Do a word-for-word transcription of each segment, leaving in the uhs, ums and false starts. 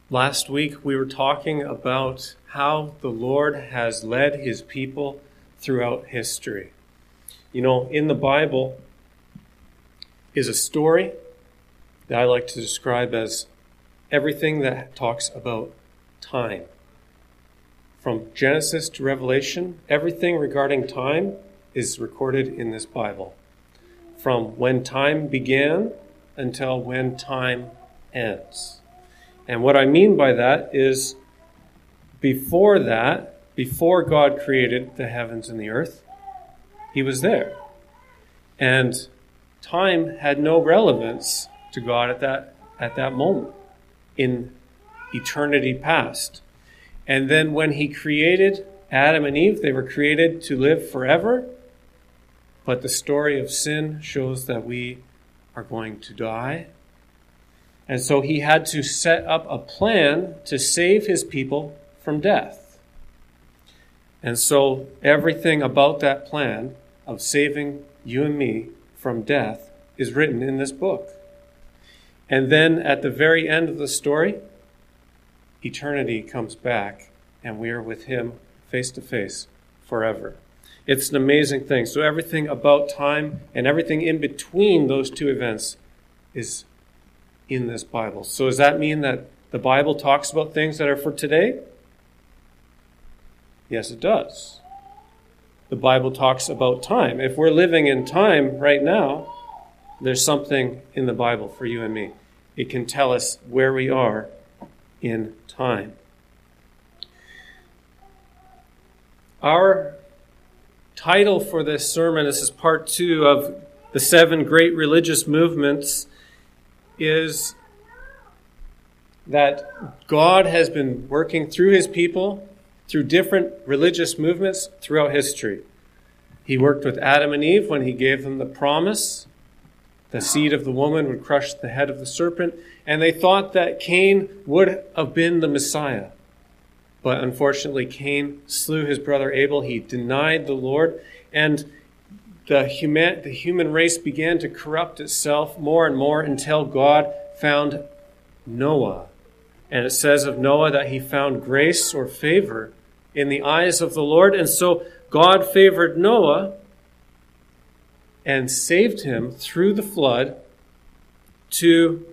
Last week we were talking about how the Lord has led his people throughout history. You know, in the Bible is a story that I like to describe as everything that talks about time. From Genesis to Revelation, everything regarding time is recorded in this Bible. From when time began until when time ends. And what I mean by that is before that, before God created the heavens and the earth, he was there. And time had no relevance to God at that at that moment in eternity past. And then when he created Adam and Eve, they were created to live forever. But the story of sin shows that we are going to die. And so he had to set up a plan to save his people from death. And so everything about that plan of saving you and me from death is written in this book. And then at the very end of the story, eternity comes back and we are with him face to face forever. It's an amazing thing. So everything about time and everything in between those two events is in this Bible. So does that mean that the Bible talks about things that are for today? Yes, it does. The Bible talks about time. If we're living in time right now, there's something in the Bible for you and me. It can tell us where we are in time. Our title for this sermon, this is part two of the seven great religious movements, is that God has been working through his people through different religious movements throughout history. He worked with Adam and Eve when he gave them the promise. The seed of the woman would crush the head of the serpent. And they thought that Cain would have been the Messiah. But unfortunately, Cain slew his brother Abel. He denied the Lord. And the human, the human race began to corrupt itself more and more until God found Noah. And it says of Noah that he found grace or favor in the eyes of the Lord. And so God favored Noah and saved him through the flood to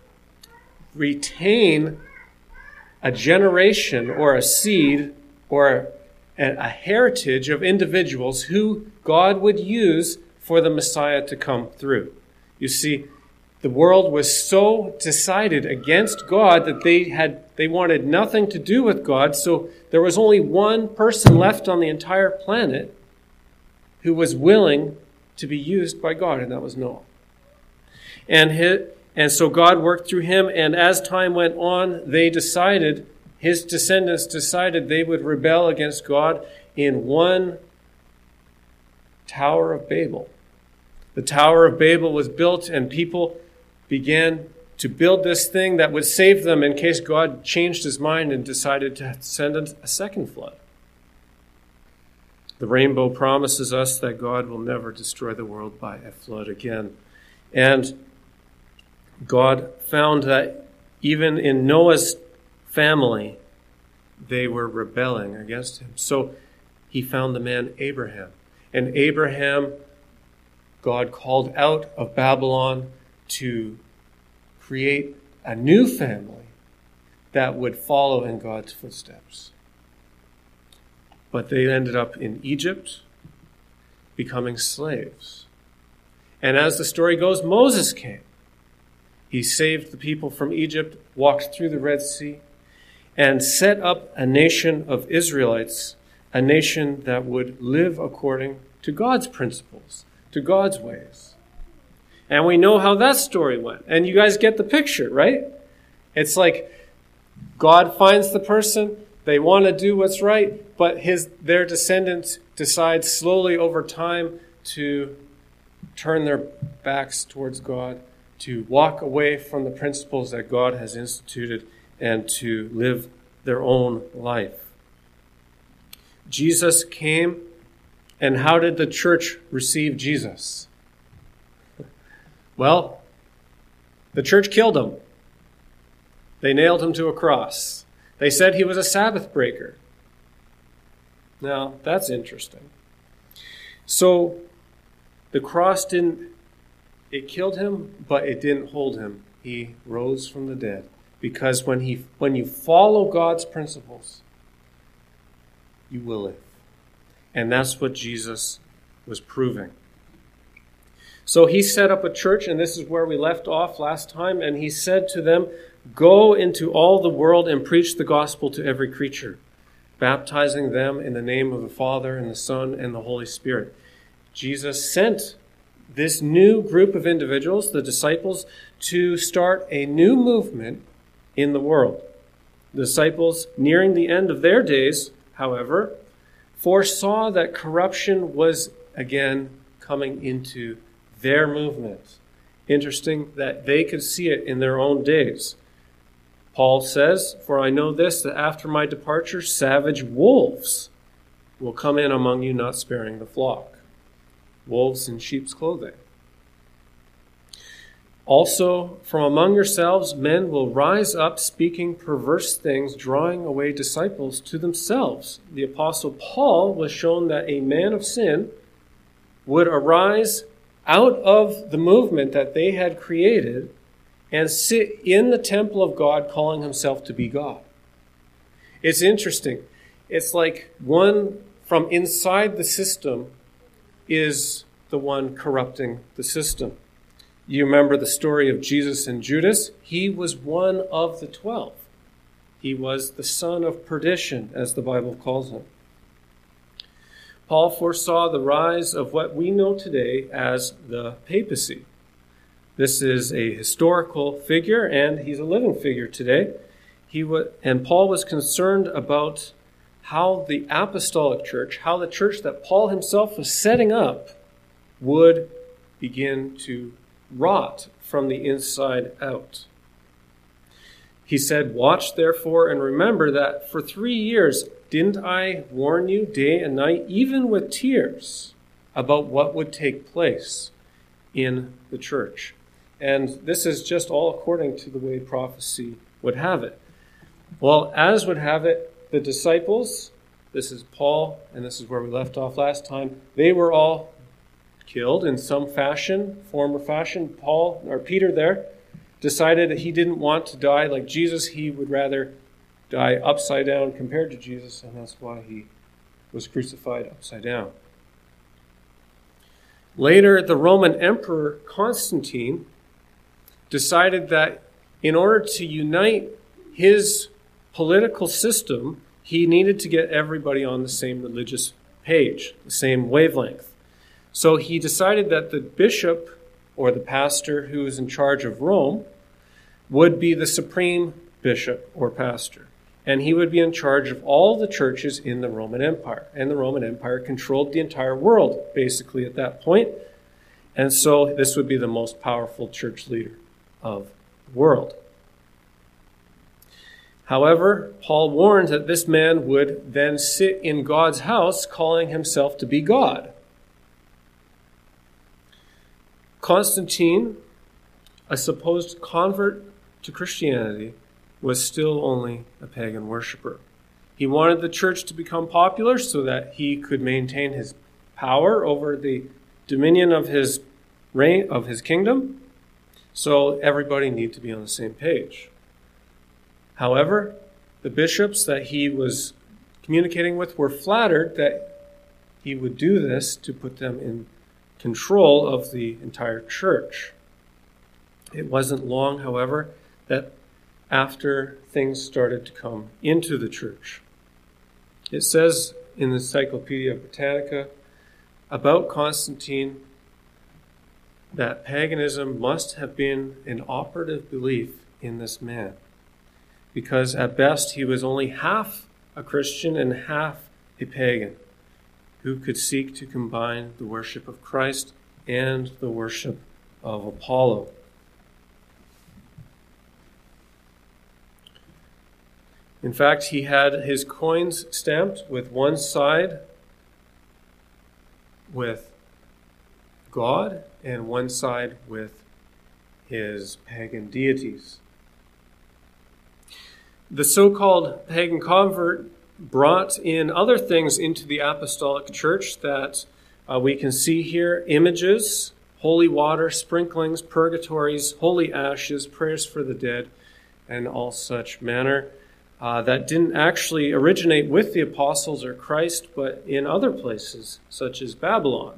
retain a generation or a seed or a heritage of individuals who God would use for the Messiah to come through. You see, the world was so decided against God that they had they wanted nothing to do with God, so there was only one person left on the entire planet who was willing to be used by God, and that was Noah. And his, and so God worked through him, and as time went on, they decided, his descendants decided they would rebel against God in one Tower of Babel. The Tower of Babel was built, and people began to build this thing that would save them in case God changed his mind and decided to send a second flood. The rainbow promises us that God will never destroy the world by a flood again. And God found that even in Noah's family, they were rebelling against him. So he found the man Abraham. And Abraham, God called out of Babylon to create a new family that would follow in God's footsteps. But they ended up in Egypt, becoming slaves. And as the story goes, Moses came. He saved the people from Egypt, walked through the Red Sea, and set up a nation of Israelites, a nation that would live according to God's principles, to God's ways. And we know how that story went. And you guys get the picture, right? It's like God finds the person, they want to do what's right, but his their descendants decide slowly over time to turn their backs towards God, to walk away from the principles that God has instituted, and to live their own life. Jesus came, and how did the church receive Jesus? Well, the church killed him. They nailed him to a cross. They said he was a Sabbath breaker. Now, that's interesting. So, the cross didn't, it killed him, but it didn't hold him. He rose from the dead. Because when he, when you follow God's principles, you will live. And that's what Jesus was proving. So he set up a church, and this is where we left off last time, and he said to them, "Go into all the world and preach the gospel to every creature, baptizing them in the name of the Father and the Son and the Holy Spirit." Jesus sent this new group of individuals, the disciples, to start a new movement in the world. The disciples, nearing the end of their days, however, foresaw that corruption was again coming into their movement. Interesting that they could see it in their own days. Paul says, "For I know this, that after my departure, savage wolves will come in among you, not sparing the flock." Wolves in sheep's clothing. "Also, from among yourselves, men will rise up speaking perverse things, drawing away disciples to themselves." The Apostle Paul was shown that a man of sin would arise out of the movement that they had created and sit in the temple of God calling himself to be God. It's interesting. It's like one from inside the system is the one corrupting the system. You remember the story of Jesus and Judas? He was one of the twelve. He was the son of perdition, as the Bible calls him. Paul foresaw the rise of what we know today as the papacy. This is a historical figure, and he's a living figure today. He w- and Paul was concerned about how the apostolic church, how the church that Paul himself was setting up, would begin to rot from the inside out. He said, "Watch therefore and remember that for three years didn't I warn you day and night, even with tears, about what would take place in the church?" And this is just all according to the way prophecy would have it. Well, as would have it, the disciples, this is Paul, and this is where we left off last time, they were all killed in some fashion, form or fashion. Paul, or Peter there, decided that he didn't want to die like Jesus. He would rather die upside down compared to Jesus, and that's why he was crucified upside down. Later, the Roman Emperor Constantine decided that in order to unite his political system, he needed to get everybody on the same religious page, the same wavelength. So he decided that the bishop or the pastor who was in charge of Rome would be the supreme bishop or pastor. And he would be in charge of all the churches in the Roman Empire. And the Roman Empire controlled the entire world, basically, at that point. And so this would be the most powerful church leader of the world. However, Paul warned that this man would then sit in God's house calling himself to be God. Constantine, a supposed convert to Christianity, was still only a pagan worshiper. He wanted the church to become popular so that he could maintain his power over the dominion of his reign, of his kingdom. So everybody needed to be on the same page. However, the bishops that he was communicating with were flattered that he would do this to put them in control of the entire church. It wasn't long, however, that after things started to come into the church. It says in the Encyclopedia Britannica about Constantine that paganism must have been an operative belief in this man, because at best he was only half a Christian and half a pagan who could seek to combine the worship of Christ and the worship of Apollo. In fact, he had his coins stamped with one side with God and one side with his pagan deities. The so-called pagan convert brought in other things into the apostolic church that uh, we can see here: images, holy water, sprinklings, purgatories, holy ashes, prayers for the dead, and all such manner. Uh, that didn't actually originate with the apostles or Christ, but in other places, such as Babylon.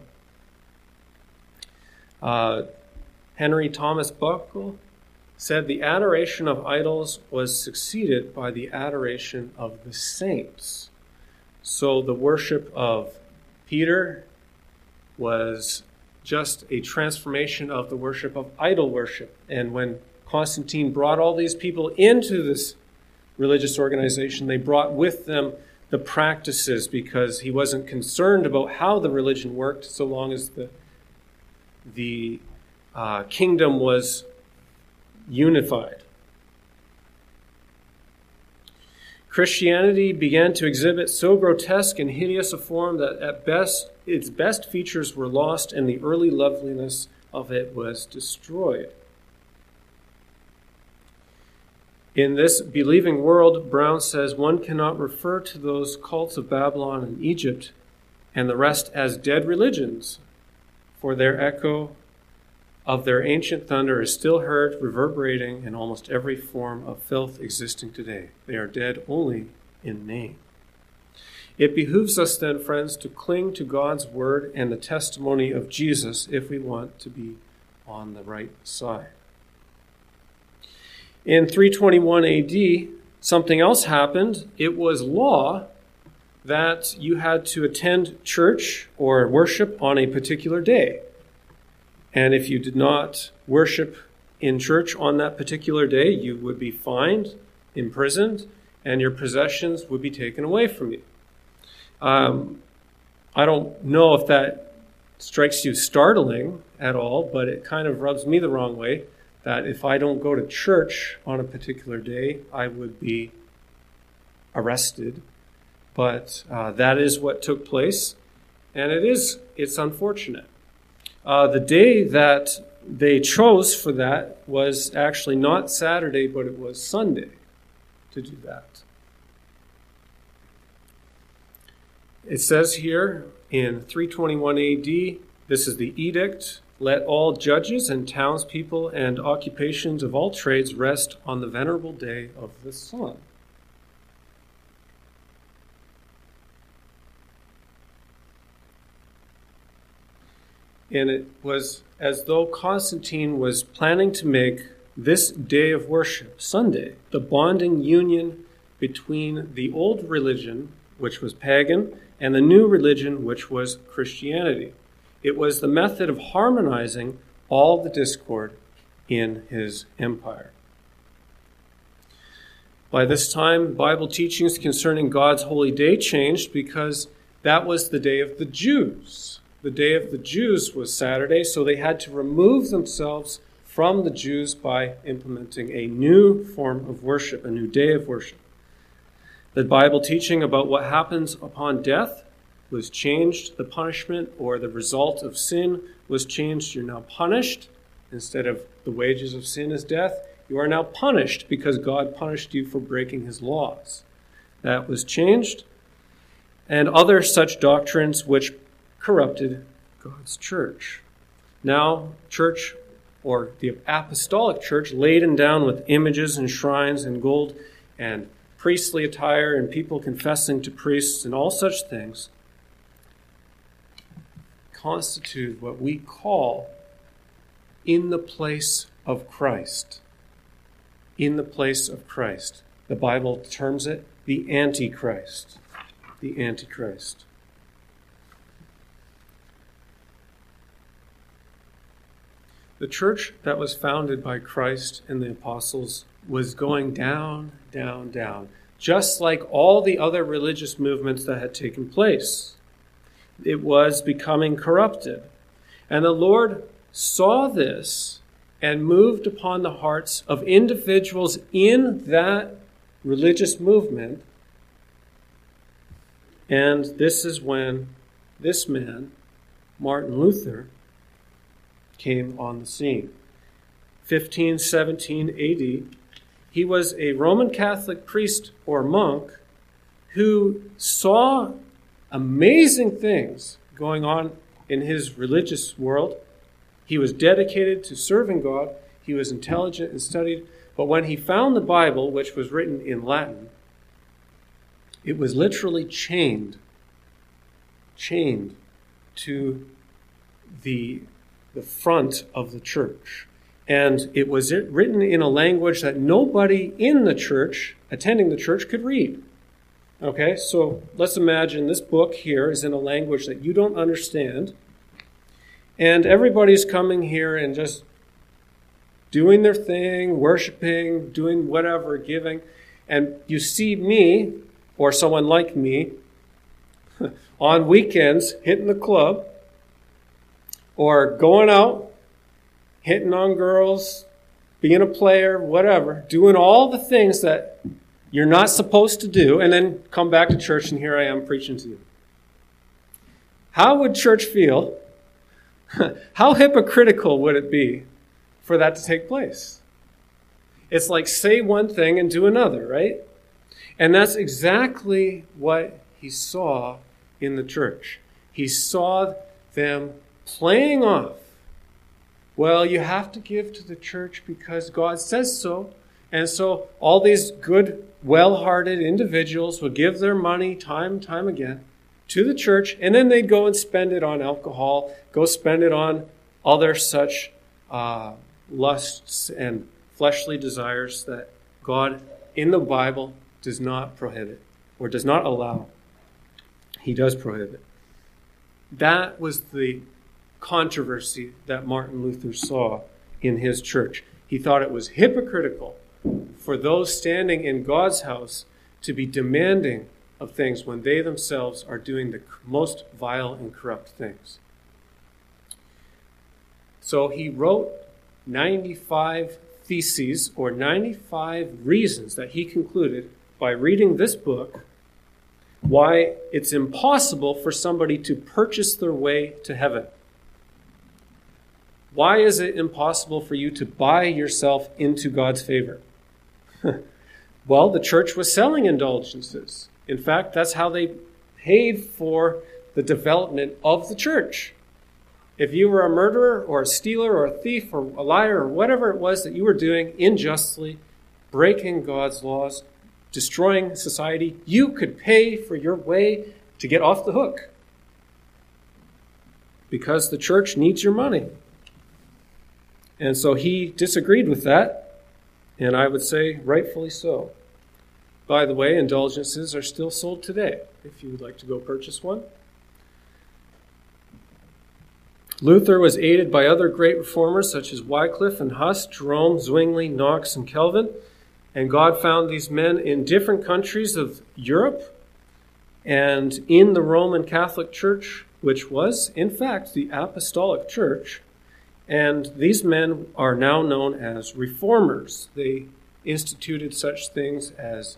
Uh, Henry Thomas Buckle said the adoration of idols was succeeded by the adoration of the saints. So the worship of Peter was just a transformation of the worship of idol worship. And when Constantine brought all these people into this religious organization, they brought with them the practices, because he wasn't concerned about how the religion worked so long as the, the uh, kingdom was unified. Christianity began to exhibit so grotesque and hideous a form that at best its best features were lost and the early loveliness of it was destroyed. In this believing world, Brown says, one cannot refer to those cults of Babylon and Egypt and the rest as dead religions, for their echo of their ancient thunder is still heard reverberating in almost every form of filth existing today. They are dead only in name. It behooves us then, friends, to cling to God's word and the testimony of Jesus if we want to be on the right side. In three twenty-one A D, something else happened. It was law that you had to attend church or worship on a particular day. And if you did not worship in church on that particular day, you would be fined, imprisoned, and your possessions would be taken away from you. Um, I don't know if that strikes you startling at all, but it kind of rubs me the wrong way, that if I don't go to church on a particular day, I would be arrested. But uh, that is what took place, and it is, it's unfortunate. Uh, the day that they chose for that was actually not Saturday, but it was Sunday to do that. It says here in three twenty-one A D, this is the edict: let all judges and townspeople and occupations of all trades rest on the venerable day of the sun. And it was as though Constantine was planning to make this day of worship, Sunday, the bonding union between the old religion, which was pagan, and the new religion, which was Christianity. It was the method of harmonizing all the discord in his empire. By this time, Bible teachings concerning God's holy day changed, because that was the day of the Jews. The day of the Jews was Saturday, so they had to remove themselves from the Jews by implementing a new form of worship, a new day of worship. The Bible teaching about what happens upon death was changed. The punishment or the result of sin was changed. You're now punished. Instead of the wages of sin is death, you are now punished because God punished you for breaking his laws. That was changed. And other such doctrines which corrupted God's church. Now, church, or the apostolic church, laden down with images and shrines and gold and priestly attire and people confessing to priests and all such things, constitute what we call in the place of Christ. In the place of Christ. The Bible terms it the Antichrist. The Antichrist. The church that was founded by Christ and the apostles was going down, down, down, just like all the other religious movements that had taken place. It was becoming corrupted. And the Lord saw this and moved upon the hearts of individuals in that religious movement. And this is when this man, Martin Luther, came on the scene. fifteen seventeen A D, He was a Roman Catholic priest or monk who saw amazing things going on in his religious world. He was dedicated to serving God. He was intelligent and studied. But when he found the Bible, which was written in Latin, it was literally chained, chained to the, the front of the church. And it was written in a language that nobody in the church, attending the church, could read. Okay, so let's imagine this book here is in a language that you don't understand. And everybody's coming here and just doing their thing, worshiping, doing whatever, giving. And you see me, or someone like me, on weekends hitting the club, or going out, hitting on girls, being a player, whatever, doing all the things that you're not supposed to do, and then come back to church and here I am preaching to you. How would church feel? How hypocritical would it be for that to take place? It's like say one thing and do another, right? And that's exactly what he saw in the church. He saw them playing off. Well, you have to give to the church because God says so. And so all these good, well-hearted individuals would give their money time and time again to the church, and then they'd go and spend it on alcohol, go spend it on other such uh, lusts and fleshly desires that God in the Bible does not prohibit or does not allow. He does prohibit. That was the controversy that Martin Luther saw in his church. He thought it was hypocritical for those standing in God's house to be demanding of things when they themselves are doing the most vile and corrupt things. So he wrote ninety-five theses, or ninety-five reasons that he concluded by reading this book why it's impossible for somebody to purchase their way to heaven. Why is it impossible for you to buy yourself into God's favor? Well, the church was selling indulgences. In fact, that's how they paid for the development of the church. If you were a murderer or a stealer or a thief or a liar or whatever it was that you were doing unjustly, breaking God's laws, destroying society, you could pay for your way to get off the hook. Because the church needs your money. And so he disagreed with that. And I would say rightfully so. By the way, indulgences are still sold today, if you would like to go purchase one. Luther was aided by other great reformers such as Wycliffe and Huss, Jerome, Zwingli, Knox, and Calvin. And God found these men in different countries of Europe and in the Roman Catholic Church, which was, in fact, the Apostolic Church. And these men are now known as reformers. They instituted such things as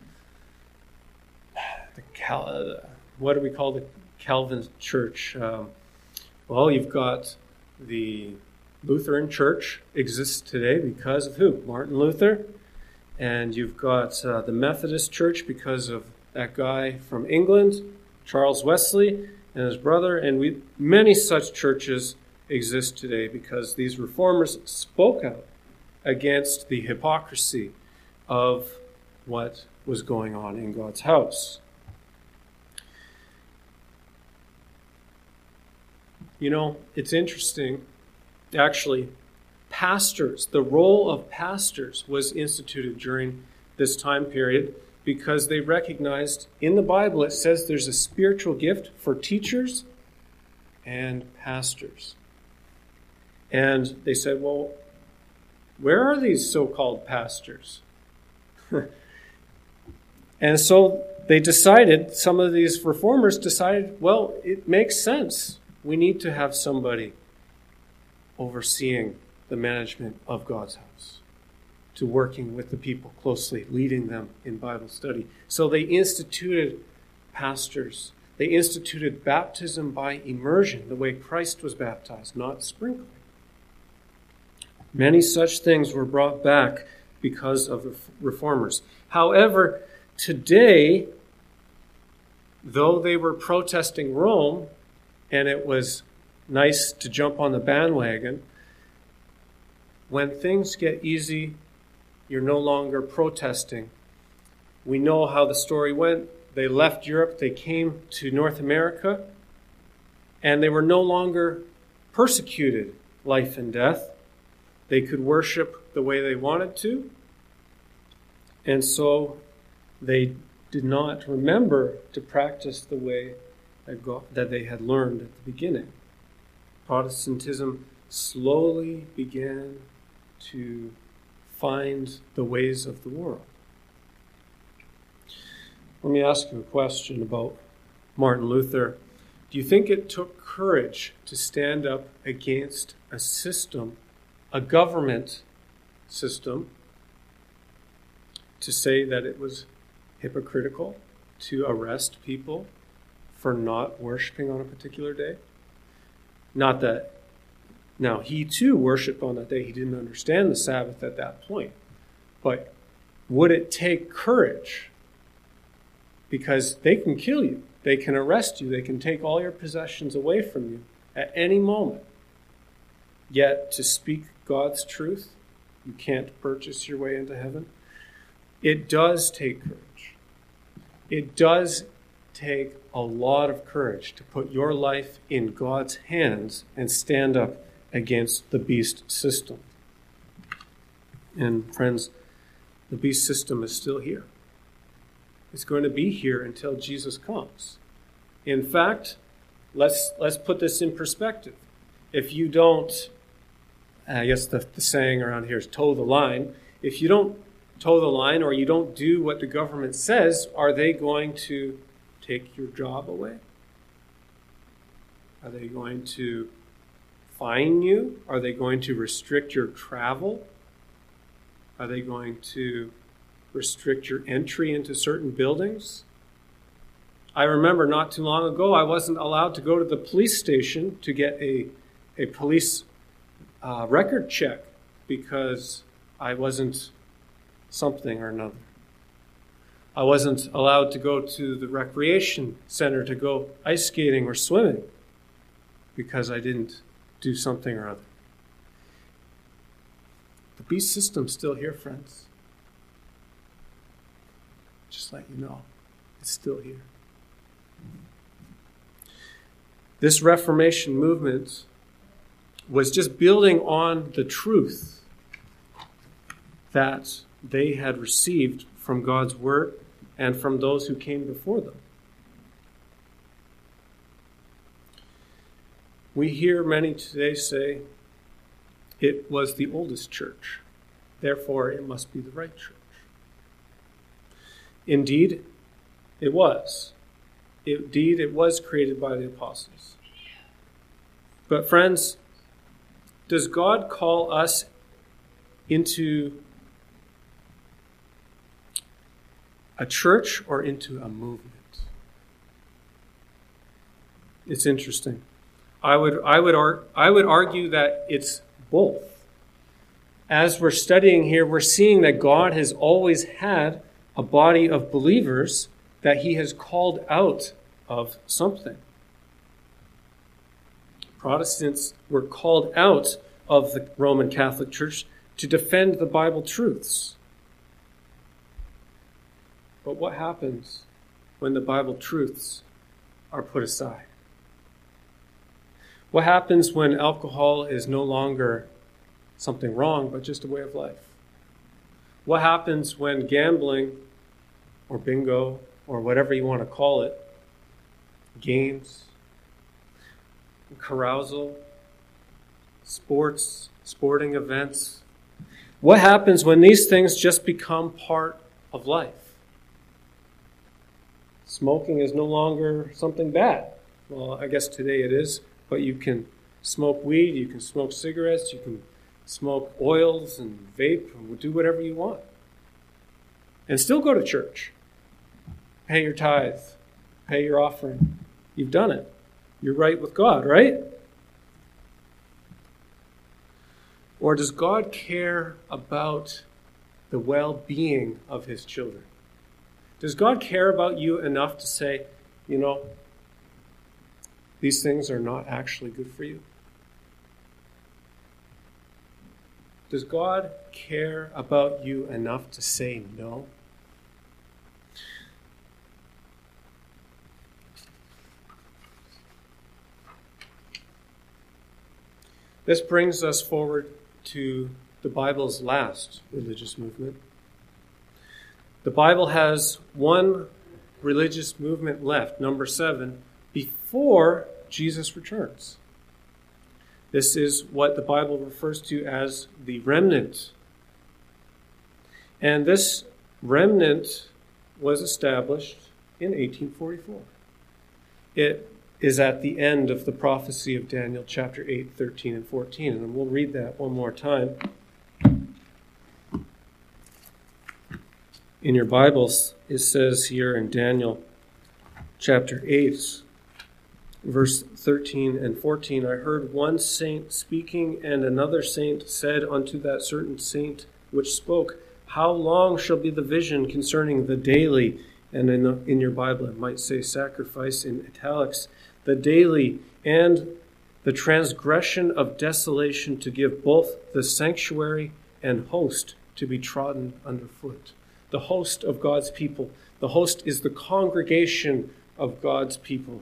the Cal- what do we call the Calvin Church? Um, well, you've got the Lutheran Church exists today because of who? Martin Luther. And you've got uh, the Methodist Church because of that guy from England, Charles Wesley, and his brother. And we many such churches exist today because these reformers spoke out against the hypocrisy of what was going on in God's house. You know, it's interesting, actually, pastors, the role of pastors was instituted during this time period because they recognized in the Bible it says there's a spiritual gift for teachers and pastors. And they said, well, where are these so-called pastors? And so they decided, some of these reformers decided, well, it makes sense. We need to have somebody overseeing the management of God's house, to working with the people closely, leading them in Bible study. So they instituted pastors. They instituted baptism by immersion, the way Christ was baptized, not sprinkling. Many such things were brought back because of the reformers. However, today, though they were protesting Rome, and it was nice to jump on the bandwagon, when things get easy, you're no longer protesting. We know how the story went. They left Europe, they came to North America, and they were no longer persecuted life and death. They could worship the way they wanted to, and so they did not remember to practice the way that, God, that they had learned at the beginning. Protestantism slowly began to find the ways of the world. Let me ask you a question about Martin Luther. Do you think it took courage to stand up against a system, a government system, to say that it was hypocritical to arrest people for not worshiping on a particular day? Not that, now he too worshiped on that day. He didn't understand the Sabbath at that point. But would it take courage? Because they can kill you. They can arrest you. They can take all your possessions away from you at any moment. Yet to speak God's truth, you can't purchase your way into heaven. It does take courage. It does take a lot of courage to put your life in God's hands and stand up against the beast system. And friends, the beast system is still here. It's going to be here until Jesus comes. In fact, let's let's put this in perspective. If you don't, I guess the, the saying around here is toe the line. If you don't toe the line or you don't do what the government says, are they going to take your job away? Are they going to fine you? Are they going to restrict your travel? Are they going to restrict your entry into certain buildings? I remember not too long ago, I wasn't allowed to go to the police station to get a, a police uh, record check because I wasn't something or another. I wasn't allowed to go to the recreation center to go ice skating or swimming because I didn't do something or other. The beast system's still here, friends. Just let you know, it's still here. This Reformation movement was just building on the truth that they had received from God's Word and from those who came before them. We hear many today say, it was the oldest church, therefore it must be the right church. Indeed, it was. Indeed, it was created by the apostles. But friends, does God call us into a church or into a movement? It's interesting. I would I would ar- I would argue that it's both. As we're studying here, we're seeing that God has always had a body of believers that he has called out of something. Protestants were called out of the Roman Catholic Church to defend the Bible truths. But what happens when the Bible truths are put aside? What happens when alcohol is no longer something wrong, but just a way of life? What happens when gambling or bingo or whatever you want to call it, games, carousal, sports, sporting events, what happens when these things just become part of life? Smoking is no longer something bad. Well, I guess today it is, but you can smoke weed, you can smoke cigarettes, you can smoke oils and vape, and do whatever you want. And still go to church. Pay your tithe. Pay your offering. You've done it. You're right with God, right? Or does God care about the well-being of his children? Does God care about you enough to say, you know, these things are not actually good for you? Does God care about you enough to say no? This brings us forward to the Bible's last religious movement. The Bible has one religious movement left, number seven, before Jesus returns. This is what the Bible refers to as the remnant. And this remnant was established in eighteen forty-four. It is at the end of the prophecy of Daniel chapter eight, thirteen, and fourteen. And we'll read that one more time. In your Bibles, it says here in Daniel chapter eight, verse thirteen and fourteen, I heard one saint speaking, and another saint said unto that certain saint which spoke, how long shall be the vision concerning the daily, and in, the, in your Bible it might say sacrifice in italics, the daily and the transgression of desolation, to give both the sanctuary and host to be trodden underfoot. The host of God's people. The host is the congregation of God's people.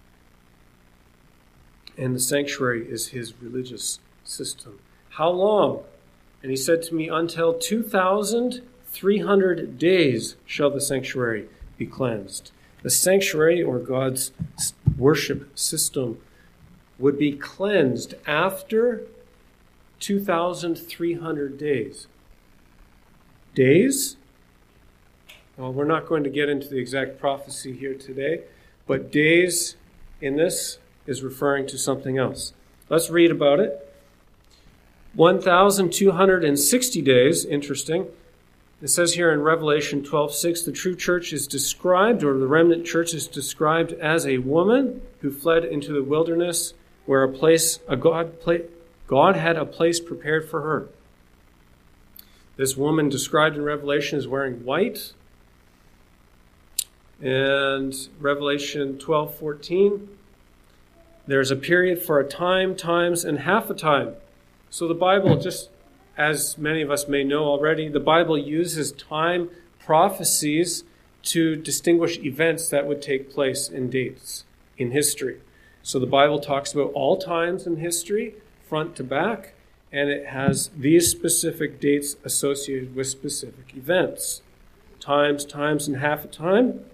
And the sanctuary is his religious system. How long? And he said to me, until two thousand three hundred days shall the sanctuary be cleansed. The sanctuary, or God's worship system, would be cleansed after two thousand three hundred days. Days? Well, we're not going to get into the exact prophecy here today, but days in this is referring to something else. Let's read about it. one thousand two hundred sixty days, interesting. It says here in Revelation twelve six, the true church is described, or the remnant church is described as a woman who fled into the wilderness where a place, a God, God had a place prepared for her. This woman described in Revelation is wearing white. And Revelation twelve fourteen, there's a period for a time, times, and half a time. So the Bible, just as many of us may know already, the Bible uses time prophecies to distinguish events that would take place in dates in history. So the Bible talks about all times in history, front to back, and it has these specific dates associated with specific events. Times, times, and half a time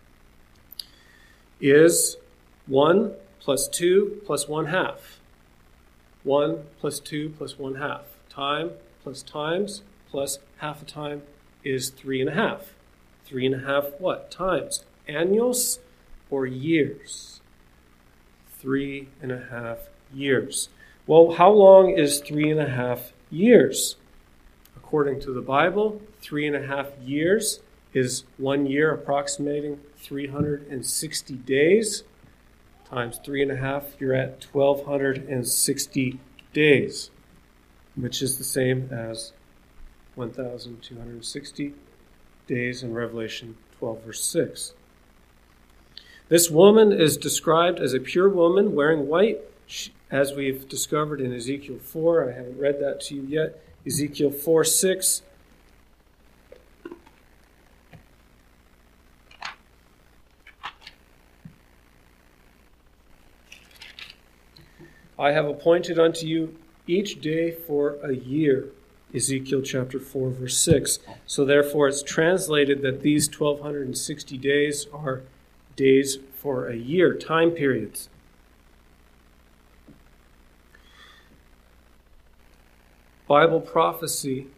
is one plus two plus one half. One plus two plus one half. Time plus times plus half a time is three and a half. Three and a half what? Times. Annuals or years? Three and a half years. Well, how long is three and a half years? According to the Bible, three and a half years is one year approximating three hundred sixty days. Times three and a half, you're at twelve sixty days, which is the same as one thousand two hundred sixty days in Revelation twelve, verse six. This woman is described as a pure woman wearing white, as we've discovered in Ezekiel four. I haven't read that to you yet. Ezekiel four six. I have appointed unto you each day for a year. Ezekiel chapter four, verse six. So therefore it's translated that these twelve sixty days are days for a year, time periods. Bible prophecy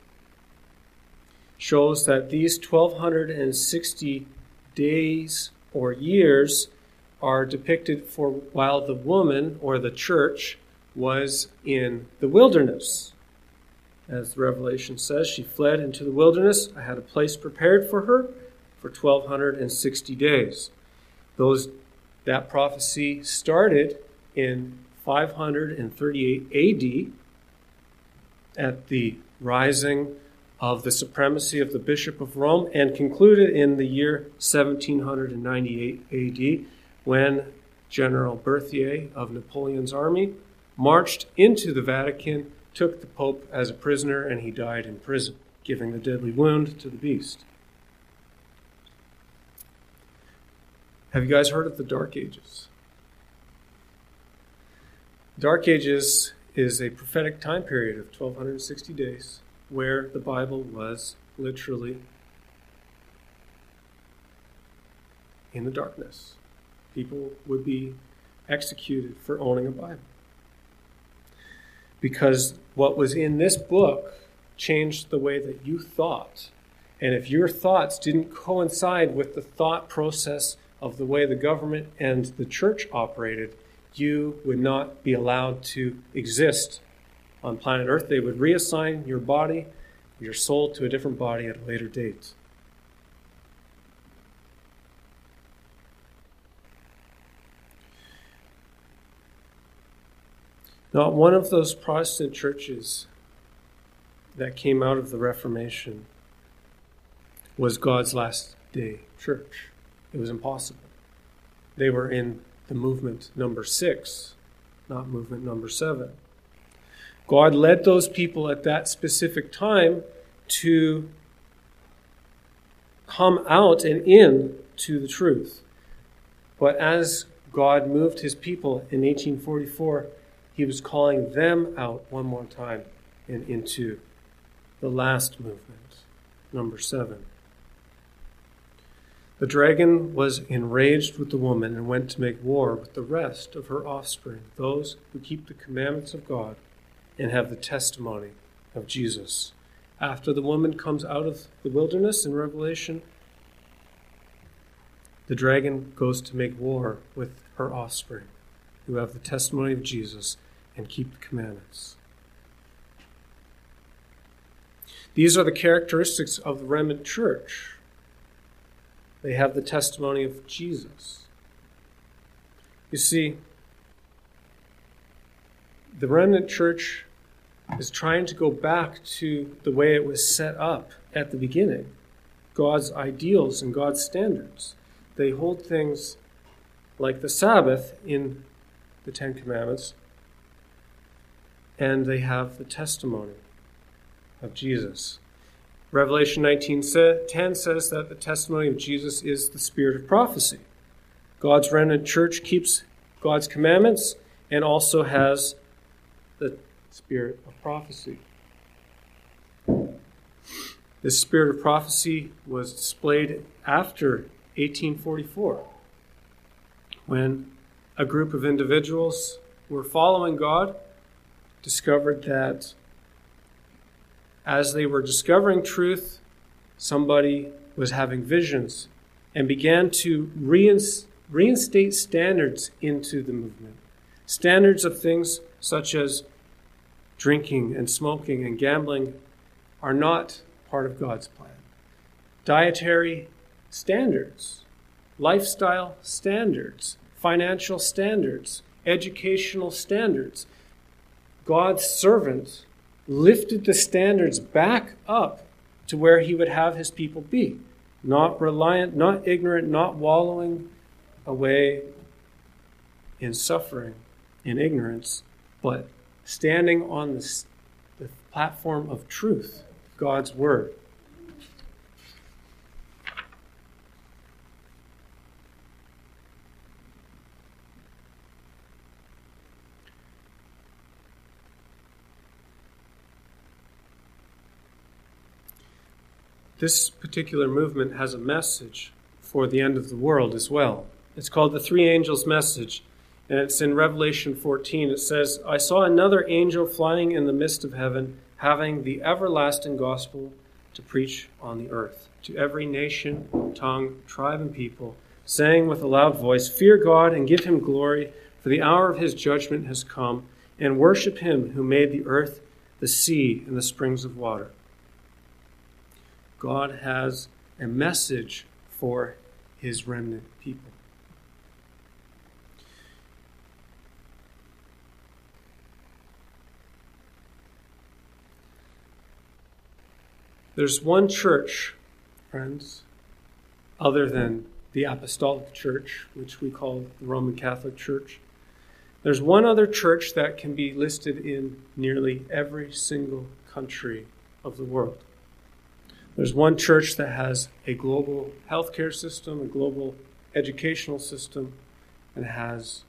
shows that these twelve sixty days or years are depicted for while the woman, or the church, was in the wilderness. As the Revelation says, she fled into the wilderness. I had a place prepared for her for twelve sixty days. Those that prophecy started in five hundred thirty-eight A D at the rising of the supremacy of the Bishop of Rome, and concluded in the year seventeen ninety-eight A D when General Berthier of Napoleon's army marched into the Vatican, took the Pope as a prisoner, and he died in prison, giving the deadly wound to the beast. Have you guys heard of the Dark Ages? Dark Ages is a prophetic time period of twelve sixty days where the Bible was literally in the darkness. People would be executed for owning a Bible. Because what was in this book changed the way that you thought. And if your thoughts didn't coincide with the thought process of the way the government and the church operated, you would not be allowed to exist on planet Earth. They would reassign your body, your soul, to a different body at a later date. Not one of those Protestant churches that came out of the Reformation was God's last day church. It was impossible. They were in the movement number six, not movement number seven. God led those people at that specific time to come out and in to the truth. But as God moved his people in eighteen forty-four, he was calling them out one more time and into the last movement, number seven. The dragon was enraged with the woman and went to make war with the rest of her offspring, those who keep the commandments of God and have the testimony of Jesus. After the woman comes out of the wilderness in Revelation, the dragon goes to make war with her offspring, who have the testimony of Jesus and keep the commandments. These are the characteristics of the remnant church. They have the testimony of Jesus. You see, the remnant church is trying to go back to the way it was set up at the beginning, God's ideals and God's standards. They hold things like the Sabbath in the Ten Commandments, and they have the testimony of Jesus. Revelation nineteen ten says that the testimony of Jesus is the spirit of prophecy. God's remnant church keeps God's commandments and also has the spirit of prophecy. This spirit of prophecy was displayed after eighteen forty-four, when a group of individuals who were following God discovered that as they were discovering truth, somebody was having visions and began to reinstate standards into the movement. Standards of things such as drinking and smoking and gambling are not part of God's plan. Dietary standards, lifestyle standards, financial standards, educational standards. God's servant lifted the standards back up to where he would have his people be. Not reliant, not ignorant, not wallowing away in suffering, in ignorance, but standing on the, the platform of truth, God's word. This particular movement has a message for the end of the world as well. It's called the Three Angels' Message, and it's in Revelation fourteen. It says, I saw another angel flying in the midst of heaven, having the everlasting gospel to preach on the earth, to every nation, tongue, tribe, and people, saying with a loud voice, Fear God and give him glory, for the hour of his judgment has come, and worship him who made the earth, the sea, and the springs of water. God has a message for his remnant people. There's one church, friends, other than the Apostolic Church, which we call the Roman Catholic Church. There's one other church that can be listed in nearly every single country of the world. There's one church that has a global healthcare system, a global educational system, and has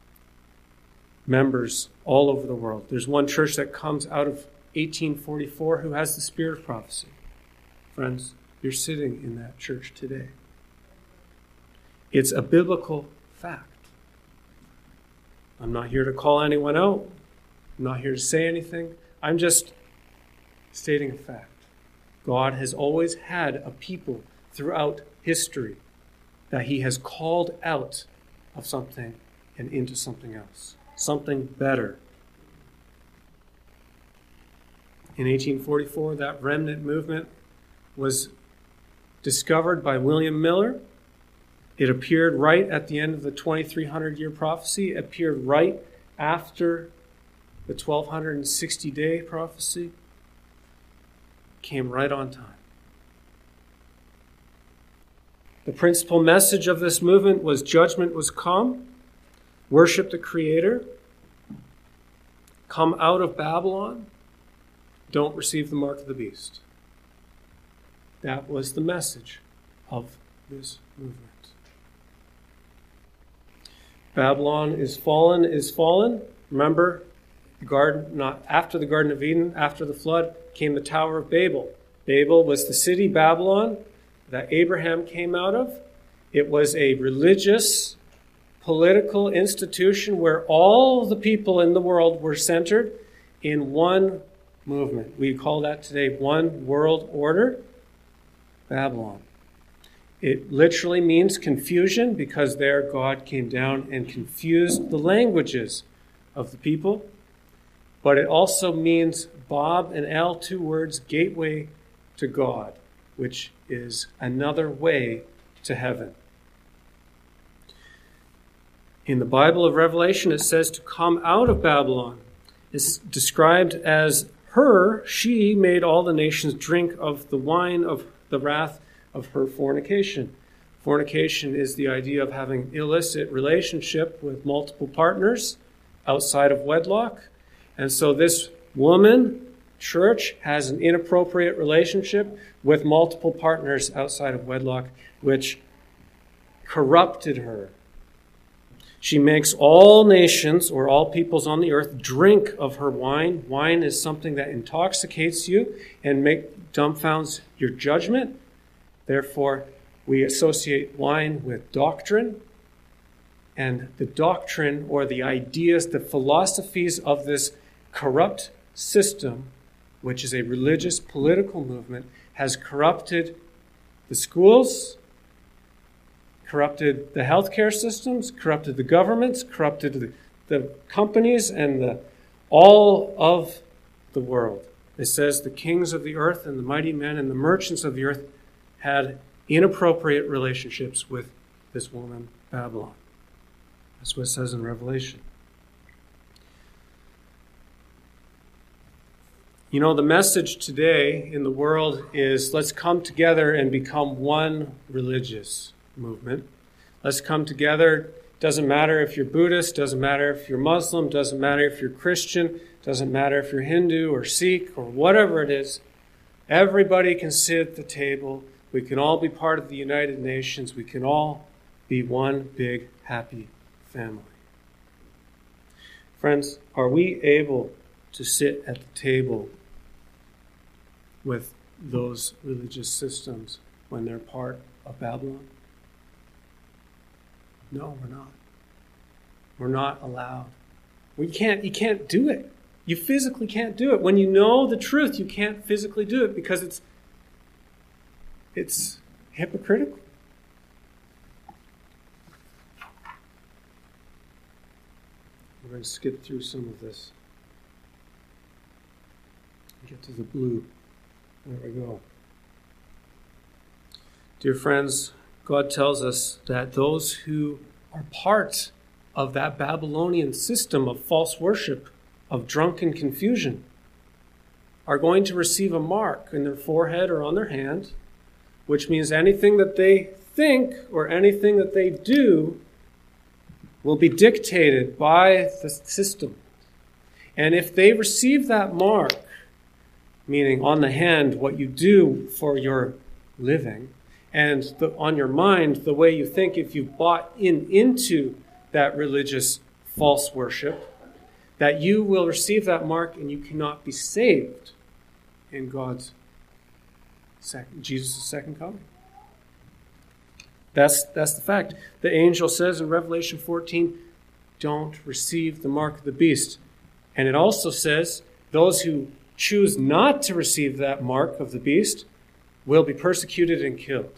members all over the world. There's one church that comes out of eighteen forty-four who has the spirit of prophecy. Friends, you're sitting in that church today. It's a biblical fact. I'm not here to call anyone out. I'm not here to say anything. I'm just stating a fact. God has always had a people throughout history that he has called out of something and into something else, something better. In eighteen forty-four, that remnant movement was discovered by William Miller. It appeared right at the end of the twenty-three hundred year prophecy. It appeared right after the twelve sixty day prophecy. Came right on time. The principal message of this movement was judgment was come, worship the Creator, come out of Babylon, don't receive the mark of the beast. That was the message of this movement. Babylon is fallen, is fallen. Remember, the garden, not after the Garden of Eden, after the flood, came the Tower of Babel. Babel was the city, Babylon, that Abraham came out of. It was a religious, political institution where all the people in the world were centered in one movement. We call that today one world order, Babylon. It literally means confusion because there God came down and confused the languages of the people. But it also means Bob and L, two words, gateway to God, which is another way to heaven. In the Bible of Revelation, it says to come out of Babylon. It's described as her, she made all the nations drink of the wine of the wrath of her fornication. Fornication is the idea of having illicit relationship with multiple partners outside of wedlock. And so this woman, church, has an inappropriate relationship with multiple partners outside of wedlock, which corrupted her. She makes all nations, or all peoples on the earth, drink of her wine. Wine is something that intoxicates you and make dumbfounds your judgment. Therefore, we associate wine with doctrine. And the doctrine, or the ideas, the philosophies of this corrupt system, which is a religious political movement, has corrupted the schools, corrupted the healthcare systems, corrupted the governments, corrupted the, the companies, and the, all of the world. It says the kings of the earth and the mighty men and the merchants of the earth had inappropriate relationships with this woman, Babylon. That's what it says in Revelation. You know, the message today in the world is let's come together and become one religious movement. Let's come together. Doesn't matter if you're Buddhist, doesn't matter if you're Muslim, doesn't matter if you're Christian, doesn't matter if you're Hindu or Sikh or whatever it is. Everybody can sit at the table. We can all be part of the United Nations. We can all be one big, happy family. Friends, are we able to sit at the table with those religious systems when they're part of Babylon? No, we're not. We're not allowed. We can't, you can't do it. You physically can't do it. When you know the truth, you can't physically do it because it's it's hypocritical. We're going to skip through some of this. Get to the blue. There we go. Dear friends, God tells us that those who are part of that Babylonian system of false worship, of drunken confusion, are going to receive a mark in their forehead or on their hand, which means anything that they think or anything that they do will be dictated by the system. And if they receive that mark, meaning on the hand, what you do for your living, and the, on your mind, the way you think, if you've bought in into that religious false worship, that you will receive that mark and you cannot be saved in God's second, Jesus' second coming. That's, that's the fact. The angel says in Revelation fourteen, don't receive the mark of the beast. And it also says those who choose not to receive that mark of the beast will be persecuted and killed.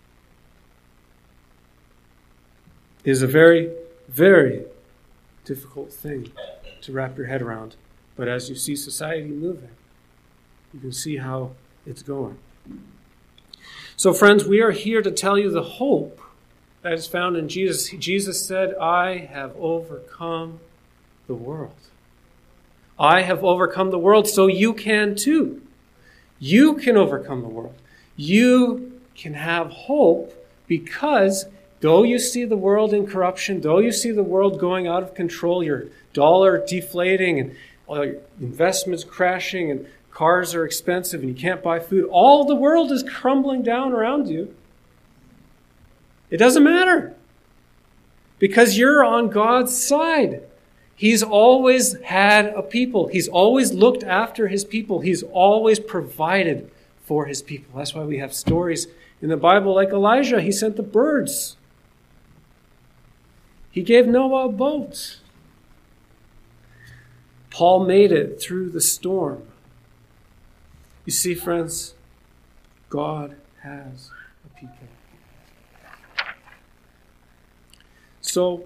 It is a very, very difficult thing to wrap your head around. But as you see society moving, you can see how it's going. So friends, we are here to tell you the hope that is found in Jesus. Jesus said, I have overcome the world. I have overcome the world, so you can too. You can overcome the world. You can have hope because though you see the world in corruption, though you see the world going out of control, your dollar deflating and all your investments crashing and cars are expensive and you can't buy food, all the world is crumbling down around you. It doesn't matter because you're on God's side. He's always had a people. He's always looked after his people. He's always provided for his people. That's why we have stories in the Bible like Elijah. He sent the birds. He gave Noah a boat. Paul made it through the storm. You see, friends, God has a people. So,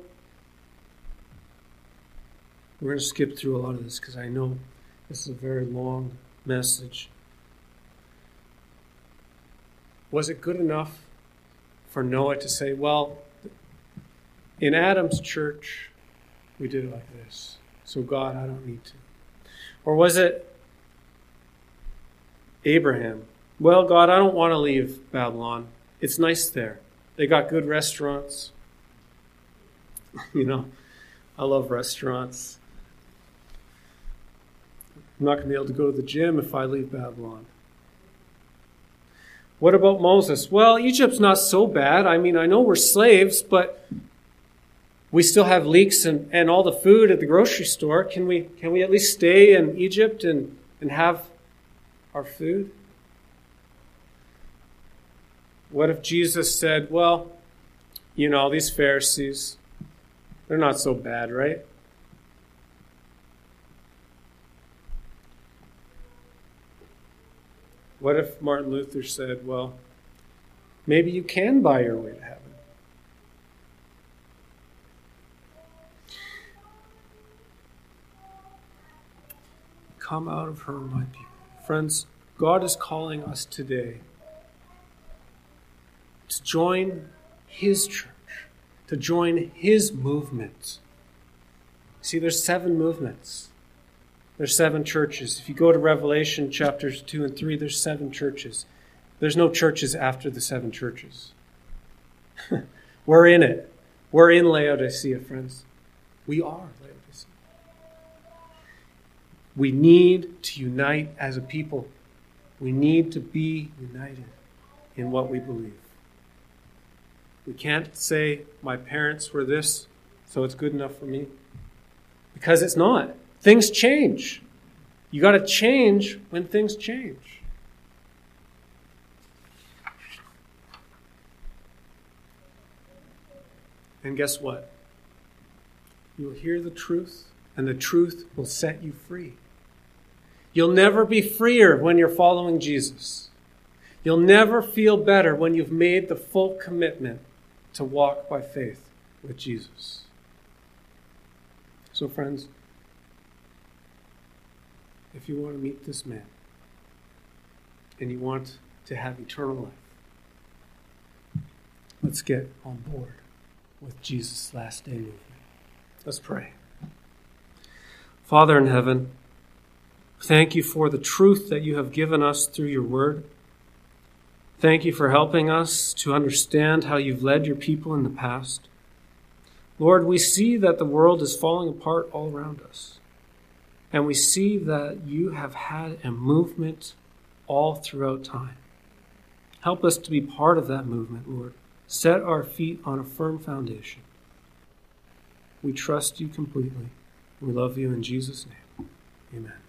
we're going to skip through a lot of this because I know this is a very long message. Was it good enough for Noah to say, well, in Adam's church, we did it like this, so God, I don't need to? Or was it Abraham? Well, God, I don't want to leave Babylon. It's nice there. They got good restaurants. You know, I love restaurants. I'm not going to be able to go to the gym if I leave Babylon. What about Moses? Well, Egypt's not so bad. I mean, I know we're slaves, but we still have leeks and, and all the food at the grocery store. Can we can we at least stay in Egypt and, and have our food? What if Jesus said, well, you know, these Pharisees, they're not so bad, right? What if Martin Luther said, well, maybe you can buy your way to heaven? Come out of her, my people. Friends, God is calling us today to join his church, to join his movement. See, there's seven movements. There's seven churches. If you go to Revelation chapters two and three, there's seven churches. There's no churches after the seven churches. We're in it. We're in Laodicea, friends. We are Laodicea. We need to unite as a people. We need to be united in what we believe. We can't say, my parents were this, so it's good enough for me. Because it's not. Things change. You got to change when things change. And guess what? You'll hear the truth, and the truth will set you free. You'll never be freer when you're following Jesus. You'll never feel better when you've made the full commitment to walk by faith with Jesus. So, friends, if you want to meet this man and you want to have eternal life, let's get on board with Jesus' last day movement. Let's pray. Father in heaven, Thank you for the truth that you have given us through your word. Thank you for helping us to understand how you've led your people in the past. Lord, we see that the world is falling apart all around us. And we see that you have had a movement all throughout time. Help us to be part of that movement, Lord. Set our feet on a firm foundation. We trust you completely. We love you in Jesus' name. Amen.